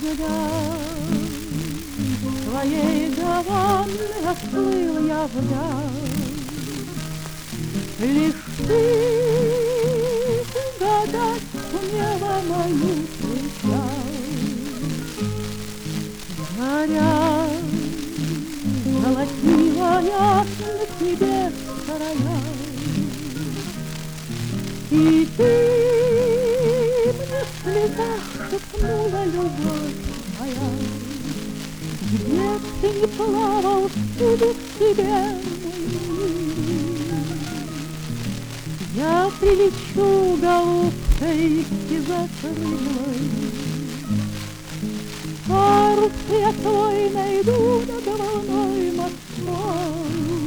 вдаль, своей гаваны расплыл я вдаль. Лишь ты угадать сумела мою печаль. Заря золотила на тебе края, и ты мне в слезах шепнула, любовь моя, где б ты ни плавал, всюду к тебе, я прилечу голубкой и закрылой. Парус я твой найду над волной морской,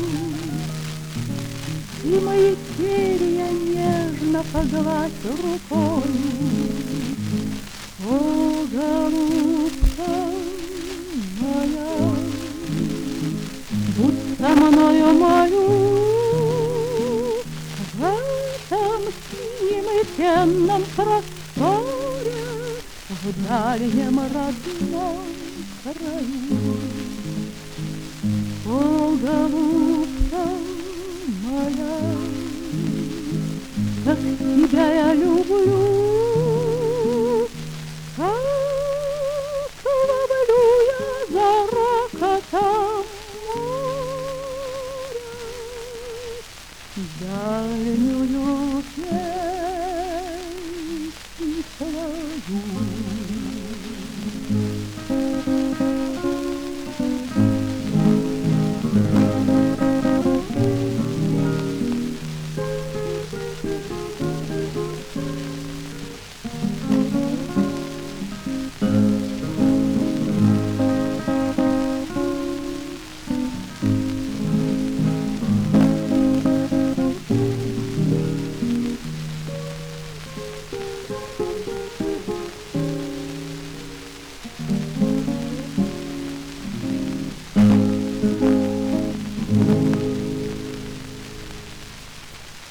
и мои перья нежно погладь рукой. О, голубка моя, будь со мною мою в этом синем и пенном просторе, в дальнем родном краю. О, голубка моя, как тебя я люблю, как ловлю я за рокотом моря дальнюю песнь свою.